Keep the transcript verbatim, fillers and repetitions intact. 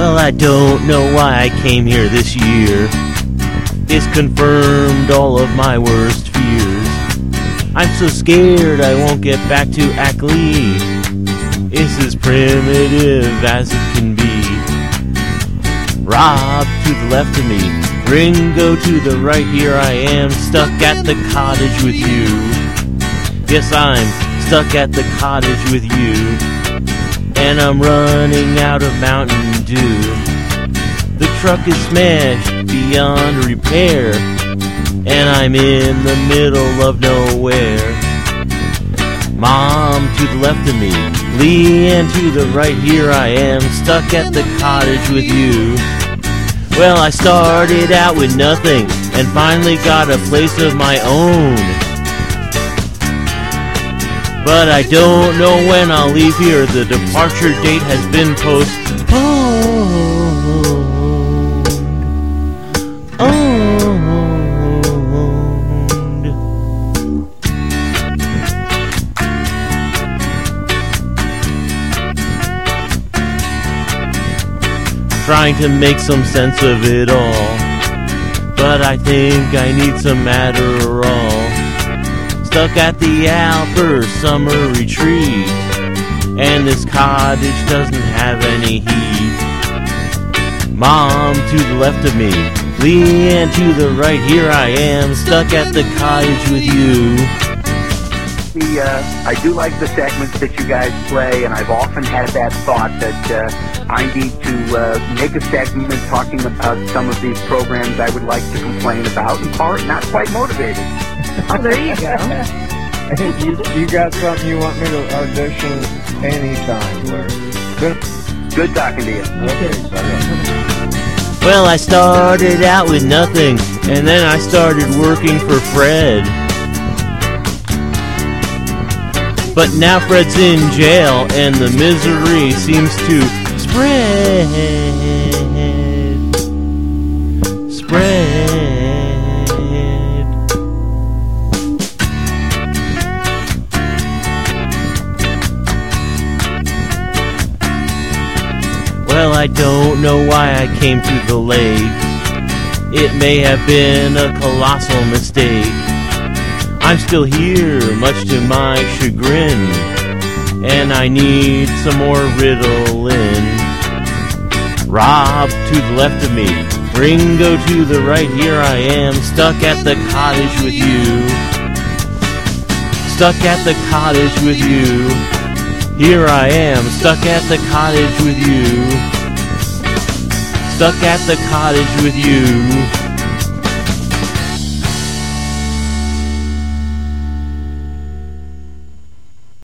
Well, I don't know why I came here this year. It's confirmed all of my worst fears. I'm so scared I won't get back to Ackley. It's as primitive as it can be. Rob to the left of me, Ringo to the right, here I am, stuck at the cottage with you. Yes, I'm stuck at the cottage with you, and I'm running out of Mountain Dew. The truck is smashed beyond repair, and I'm in the middle of nowhere. Mom to the left of me, Leanne to the right, here I am, stuck at the cottage with you. Well, I started out with nothing and finally got a place of my own. But I don't know when I'll leave here, the departure date has been postponed. Owned. Trying to make some sense of it all, but I think I need some Adderall. Stuck at the Alper summer retreat, and this cottage doesn't have any heat. Mom to the left of me, Leanne to the right, here I am, stuck at the cottage with you. The, uh, I do like the segments that you guys play, and I've often had that thought that uh, I need to uh, make a segment talking about some of these programs I would like to complain about, and call it Not Quite Motivated. Oh, there you go. you, you got something you want me to audition anytime, Larry. Good, Good talking to you. okay, Well, I started out with nothing, and then I started working for Fred. But now Fred's in jail, and the misery seems to spread. Spread. Well, I don't know why I came to the lake. It may have been a colossal mistake. I'm still here, much to my chagrin, and I need some more Ritalin. Rob to the left of me, Ringo to the right, here I am, stuck at the cottage with you. Stuck at the cottage with you. Here I am, stuck at the cottage with you. Stuck at the cottage with you.